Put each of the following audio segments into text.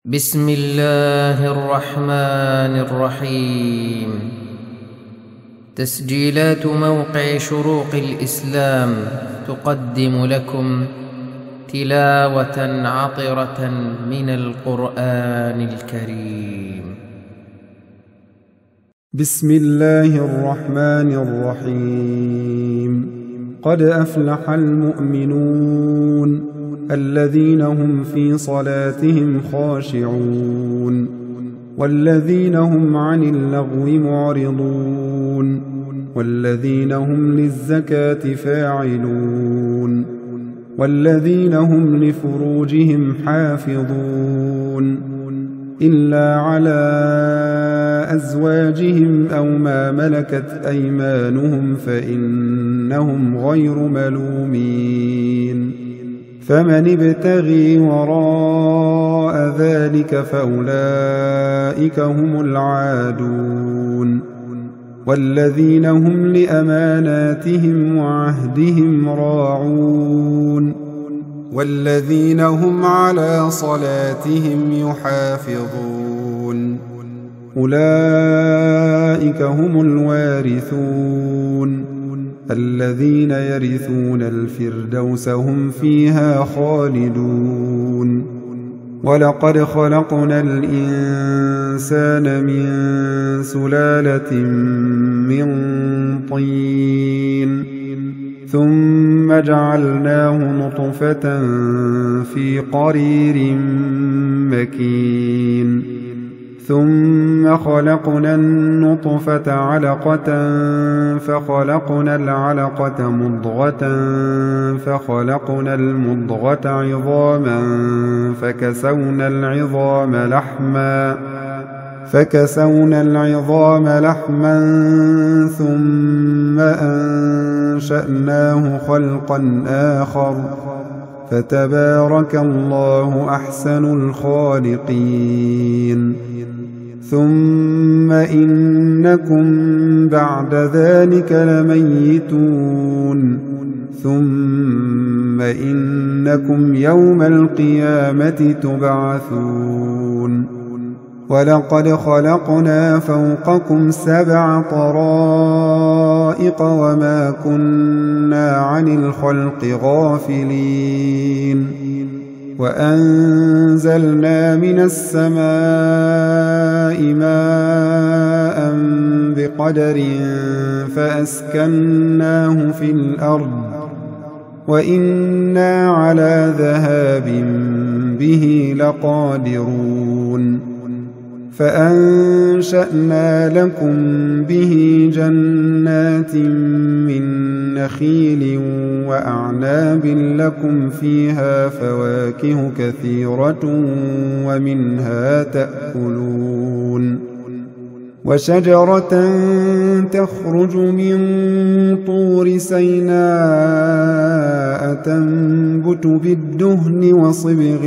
بسم الله الرحمن الرحيم. تسجيلات موقع شروق الإسلام تقدم لكم تلاوة عطرة من القرآن الكريم. بسم الله الرحمن الرحيم. قد أفلح المؤمنون الذين هم في صلاتهم خاشعون والذين هم عن اللغو معرضون والذين هم للزكاة فاعلون والذين هم لفروجهم حافظون إلا على أزواجهم أو ما ملكت أيمانهم فإنهم غير ملومين. فمن ابتغي وراء ذلك فأولئك هم العادون. والذين هم لأماناتهم وعهدهم راعون والذين هم على صلاتهم يحافظون أولئك هم الوارثون الذين يرثون الفردوس هم فيها خالدون. ولقد خلقنا الإنسان من سلالة من طين ثم جعلناه نطفة في قرير مكين ثم خلقنا النطفة علقة فخلقنا العلقة مضغة فخلقنا المضغة عظاما فكسونا العظام لحما ثم أنشأناه خلقا آخر فتبارك الله أحسن الخالقين. ثم إنكم بعد ذلك لميتون ثم إنكم يوم القيامة تبعثون. ولقد خلقنا فوقكم 7 طرائق وما كنا عن الخلق غافلين. وأنزلنا من السماء ماء بقدر فأسكناه في الأرض وإنا على ذهاب به لقادرون. فأنشأنا لكم به جنات من نخيل وأعناب لكم فيها فواكه كثيرة ومنها تأكلون. وشجرة تخرج من طور سيناء تنبت بالدهن وصبغ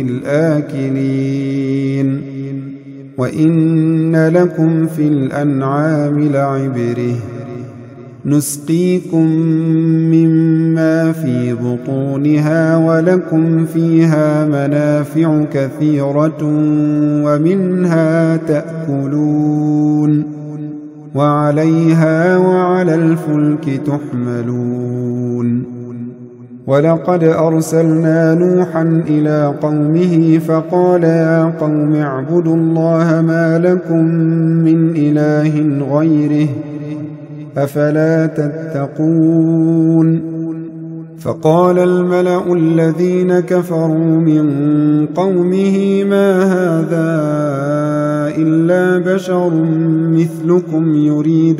للآكلين. وإن لكم في الأنعام لعبرة نسقيكم مما في بطونها ولكم فيها منافع كثيرة ومنها تأكلون وعليها وعلى الفلك تحملون. ولقد أرسلنا نوحا إلى قومه فقال يا قوم اعبدوا الله ما لكم من إله غيره أفلا تتقون. فقال الملأ الذين كفروا من قومه ما هذا إلا بشر مثلكم يريد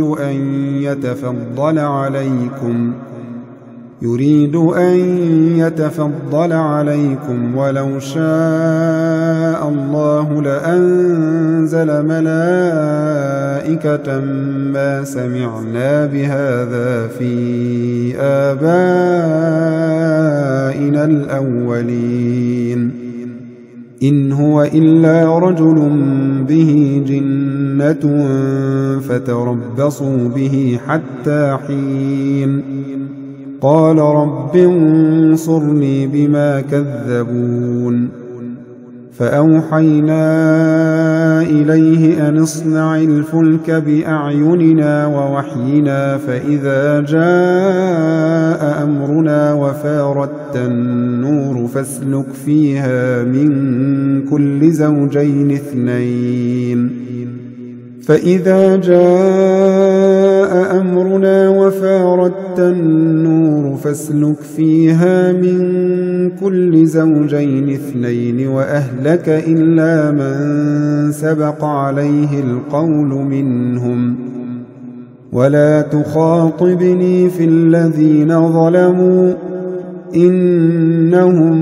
أن يتفضل عليكم ولو شاء الله لأنزل ملائكة ما سمعنا بهذا في آبائنا الأولين إن هو إلا رجل به جنة فتربصوا به حتى حين. قال رب انصرني بما كذبون فأوحينا إليه أن اصنع الفلك بأعيننا ووحينا فإذا جاء أمرنا وفارت النور فاسلك فيها من كل زوجين اثنين فإذا جاء أمرنا وفارت النور فاسلك فيها من كل زوجين اثنين وأهلك إلا من سبق عليه القول منهم ولا تخاطبني في الذين ظلموا إنهم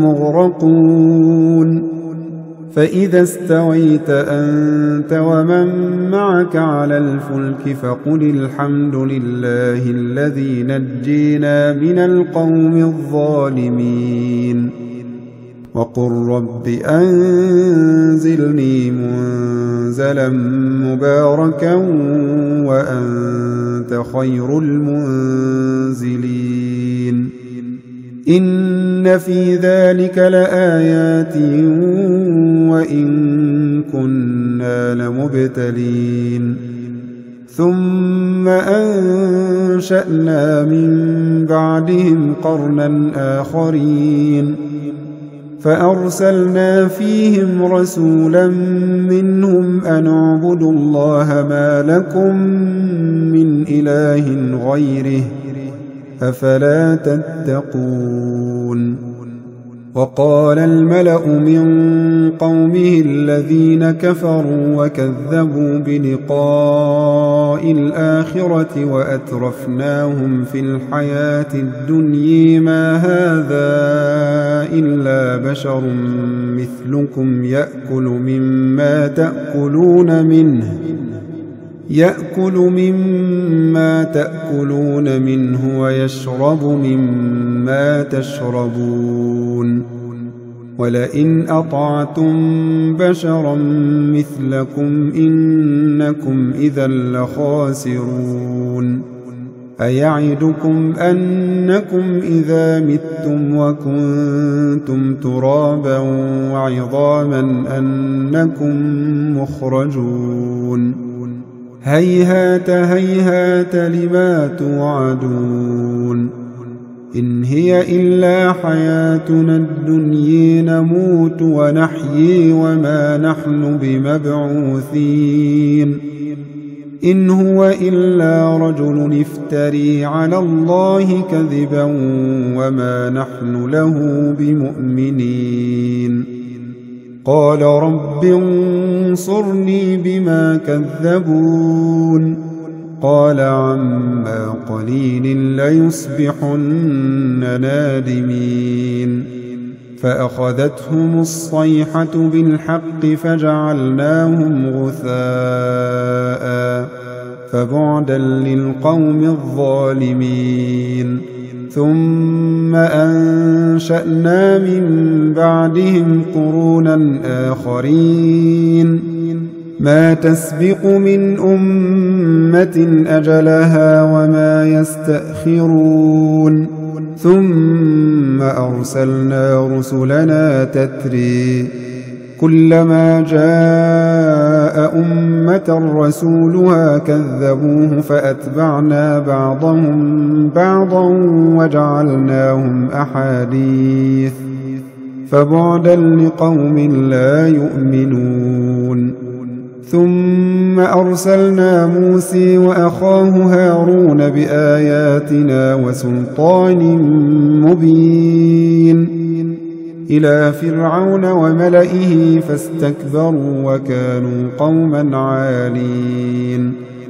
مغرقون فإذا استويت أنت ومن معك على الفلك فقل الحمد لله الذي نجينا من القوم الظالمين وقل رب أنزلني منزلا مباركا وأنت خير المنزلين إن في ذلك لآيات وإن كنا لمبتلين ثم أنشأنا من بعدهم قرنا آخرين فأرسلنا فيهم رسولا منهم أن اعبدوا الله ما لكم من إله غيره أفلا تتقون وقال الملأ من قومه الذين كفروا وكذبوا بلقاء الآخرة وأترفناهم في الحياة الدنيا ما هذا إلا بشر مثلكم يأكل مما تأكلون منه ويشرب مما تشربون ولئن أطعتم بشرا مثلكم إنكم إذا لخاسرون أيعدكم أنكم إذا متم وكنتم ترابا وعظاما أنكم مخرجون هيهات هيهات لما توعدون إن هي إلا حياتنا الدنيا نموت ونحيي وما نحن بمبعوثين إن هو إلا رجل افتري على الله كذبا وما نحن له بمؤمنين قال رب انصرني بما كذبون قال عما قليل ليصبحن نادمين فأخذتهم الصيحة بالحق فجعلناهم غثاء فبعدا للقوم الظالمين ثم أنشأنا من بعدهم قرونا آخرين ما تسبق من أمة أجلها وما يستأخرون ثم أرسلنا رسلنا تتري كلما جاء أمة رسولها كذبوه فأتبعنا بعضهم بعضا وجعلناهم أحاديث فبعدا لقوم لا يؤمنون ثم أرسلنا موسى وأخاه هارون بآياتنا وسلطان مبين إلى فرعون وملئه فاستكبروا وكانوا قوما عالين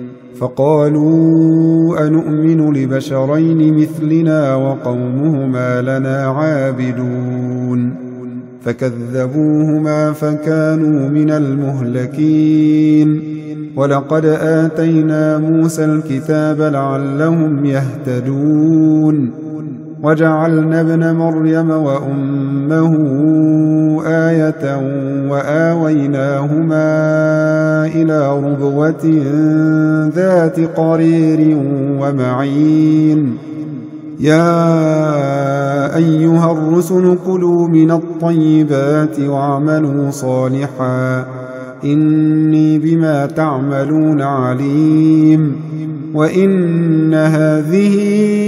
فقالوا أنؤمن لبشرين مثلنا وقومهما لنا عابدون فكذبوهما فكانوا من المهلكين ولقد آتينا موسى الكتاب لعلهم يهتدون وجعلنا ابن مريم وأمه آية وآويناهما إلى ربوة ذات قرير ومعين يا أيها الرسل كلوا من الطيبات واعملوا صالحا إني بما تعملون عليم وإن هذه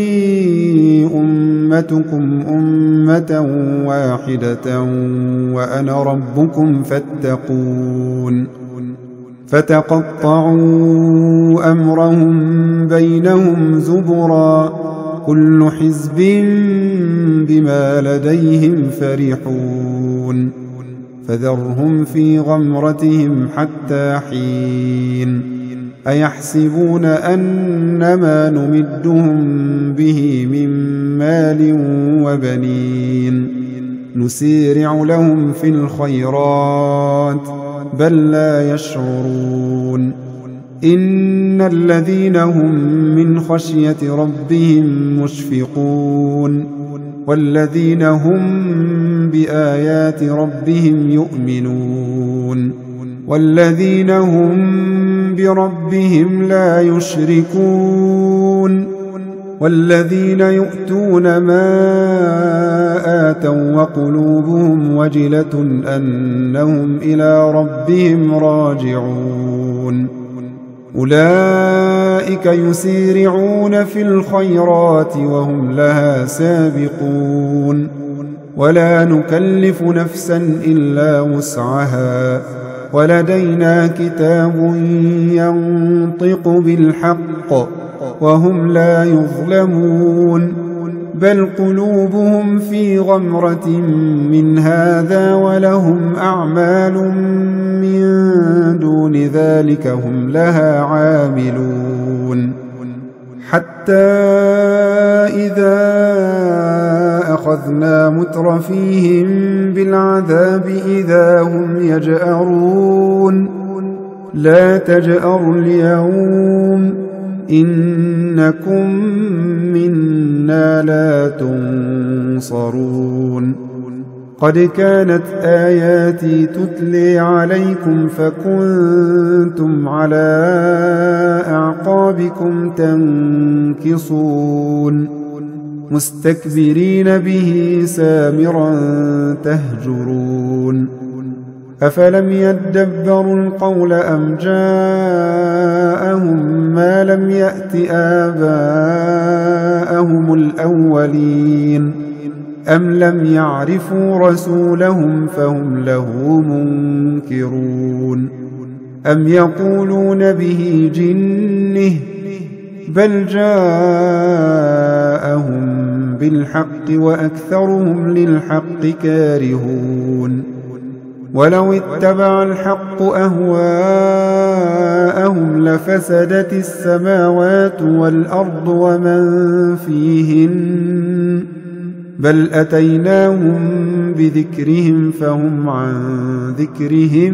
أمتكم أمة واحدة وأنا ربكم فاتقون فتقطعوا أمرهم بينهم زبرا كل حزب بما لديهم فرحون فذرهم في غمرتهم حتى حين أيحسبون أنما نمدهم به من مال وبنين نسارع لهم في الخيرات بل لا يشعرون إن الذين هم من خشية ربهم مشفقون والذين هم بآيات ربهم يؤمنون والذين هم بربهم لا يشركون والذين يؤتون ما آتوا وقلوبهم وجلة أنهم إلى ربهم راجعون أولئك يسارعون في الخيرات وهم لها سابقون ولا نكلف نفسا إلا وسعها ولدينا كتاب ينطق بالحق وهم لا يظلمون بل قلوبهم في غمرة من هذا ولهم أعمال من دون ذلك هم لها عاملون حتى إذا أخذنا مترفيهم بالعذاب إذا هم يجأرون لا تجأروا اليوم إنكم منا لا تنصرون قد كانت آياتي تتلي عليكم فكنتم على أعقابكم تنكصون مستكبرين به سامرا تهجرون أفلم يدبروا القول أم جاءهم ما لم يأت آباءهم الأولين أم لم يعرفوا رسولهم فهم له منكرون أم يقولون به جنه بل جاءهم بالحق وأكثرهم للحق كارهون ولو اتبع الحق أهواءهم لفسدت السماوات والأرض ومن فيهن بل أتيناهم بذكرهم فهم عن ذكرهم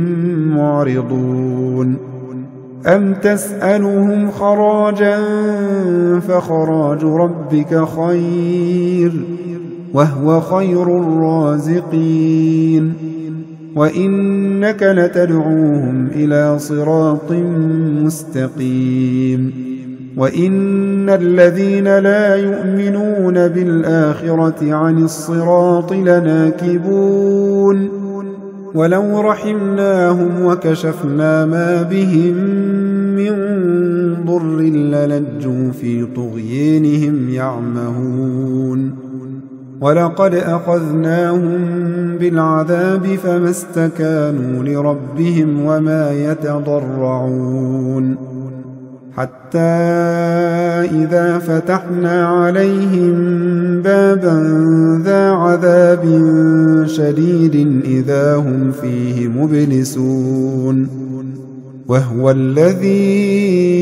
معرضون أم تسألهم خراجا فخراج ربك خير وهو خير الرازقين وإنك لتدعوهم إلى صراط مستقيم وإن الذين لا يؤمنون بالآخرة عن الصراط لناكبون ولو رحمناهم وكشفنا ما بهم من ضر للجوا في طغيانهم يعمهون ولقد أخذناهم بالعذاب فما استكانوا لربهم وما يتضرعون حتى إذا فتحنا عليهم بابا ذا عذاب شديد إذا هم فيه مبلسون وهو الذي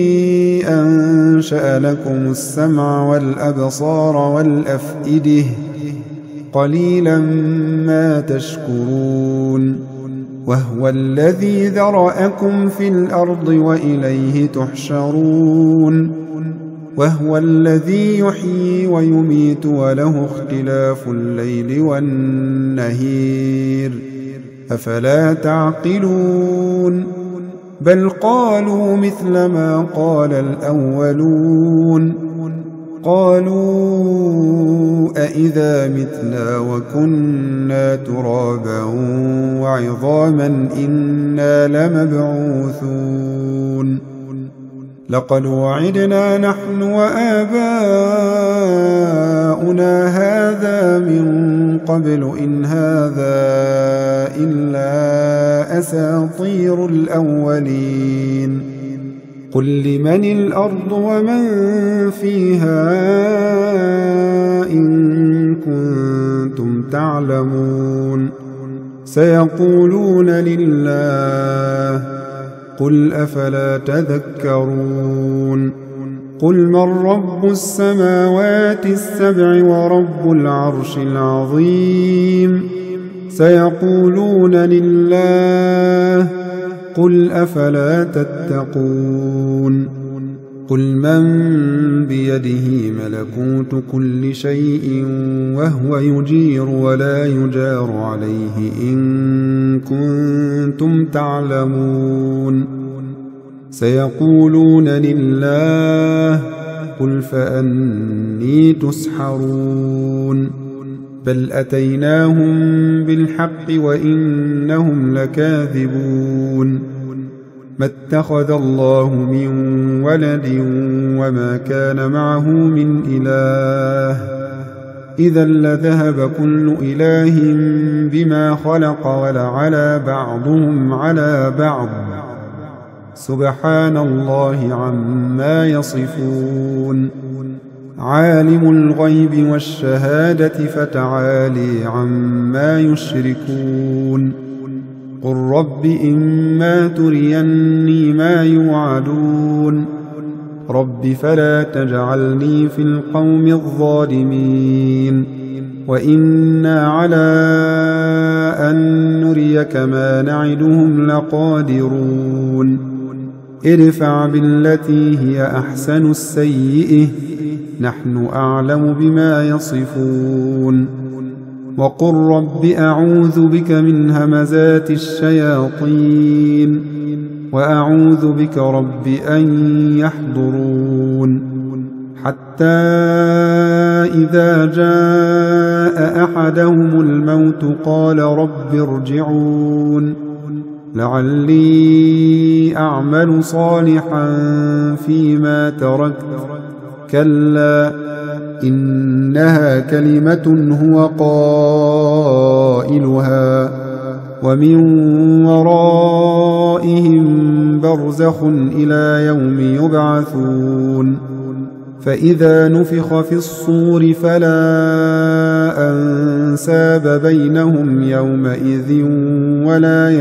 أنشأ لكم السمع والأبصار والأفئدة قليلا ما تشكرون وهو الذي ذرأكم في الأرض وإليه تحشرون وهو الذي يحيي ويميت وله اختلاف الليل والنهير أفلا تعقلون بل قالوا مثل ما قال الأولون قالوا أإذا متنا وكنا ترابا وعظاما إنا لمبعوثون لقد وعدنا نحن وآباؤنا هذا من قبل إن هذا إلا أساطير الأولين قل لمن الأرض ومن فيها إن كنتم تعلمون سيقولون لله قل أفلا تذكرون قل من رب السماوات السبع ورب العرش العظيم سيقولون لله قل أفلا تتقون قل من بيده ملكوت كل شيء وهو يجير ولا يجار عليه إن كنتم تعلمون سيقولون لله قل فأني تسحرون بل أتيناهم بالحق وإنهم لكاذبون ما اتخذ الله من ولد وما كان معه من إله إذا لذهب كل إله بما خلق ولعلى بعضهم على بعض سبحان الله عما يصفون عالم الغيب والشهادة فتعالي عما يشركون قل رب إما تريني ما يوعدون رب فلا تجعلني في القوم الظالمين وإنا على أن نريك ما نعدهم لقادرون ادفع بالتي هي أحسن السيئة نحن أعلم بما يصفون وقل رب أعوذ بك من همزات الشياطين وأعوذ بك رب أن يحضرون حتى إذا جاء أحدهم الموت قال رب ارجعون لعلي أعمل صالحا فيما تركت كلا إنها كلمة هو قائلها ومن ورائهم برزخ إلى يوم يبعثون فإذا نفخ في الصور فلا أنساب بينهم يومئذ ولا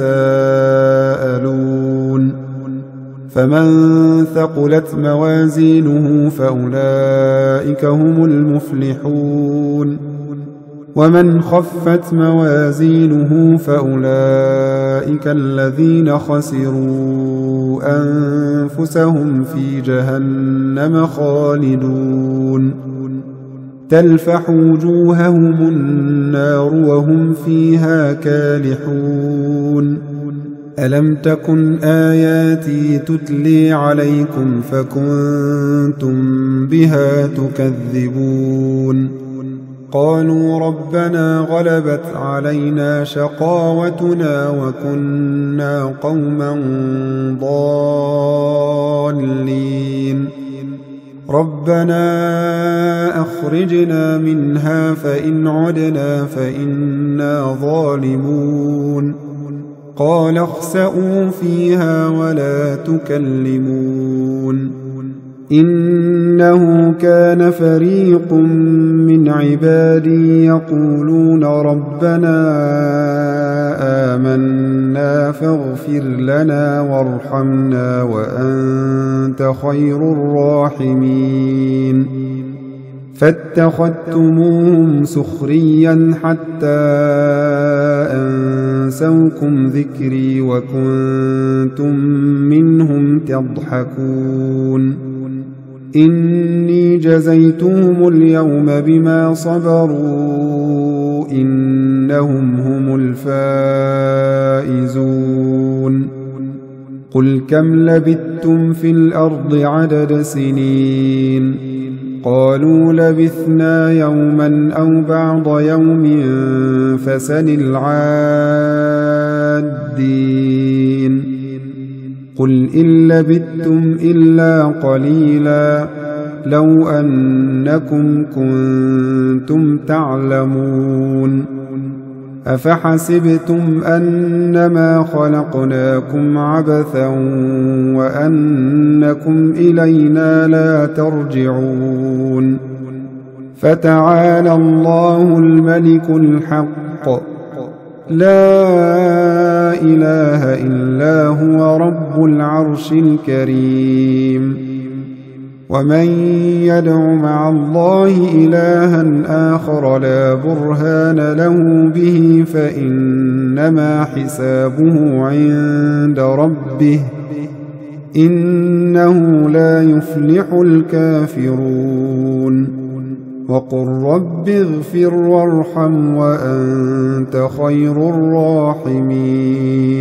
يتساءلون فمن ثقلت موازينه فأولئك هم المفلحون ومن خفت موازينه فأولئك الذين خسروا أنفسهم في جهنم خالدون تلفح وجوههم النار وهم فيها كالحون ألم تكن آياتي تتلي عليكم فكنتم بها تكذبون قالوا ربنا غلبت علينا شقاوتنا وكنا قوما ضالين ربنا أخرجنا منها فإن عدنا فإنا ظالمون قال اخسئوا فيها ولا تكلمون إنه كان فريق من عبادي يقولون ربنا آمنا فاغفر لنا وارحمنا وأنت خير الراحمين فاتخذتموهم سخريا حتى أنسوكم ذكري وكنتم منهم تضحكون إني جزيتهم اليوم بما صبروا إنهم هم الفائزون قل كم لبثتم في الأرض عدد سنين قالوا لبثنا يوما أو بعض يوم فسل العادين قل إن لبثتم إلا قليلا لو أنكم كنتم تعلمون أفحسبتم أنما خلقناكم عبثا وأنكم إلينا لا ترجعون فتعالى الله الملك الحق لا إله إلا هو رب العرش الكريم ومن يدع مع الله إلها آخر لا برهان له به فإنما حسابه عند ربه إنه لا يفلح الكافرون وقل رب اغفر وارحم وأنت خير الراحمين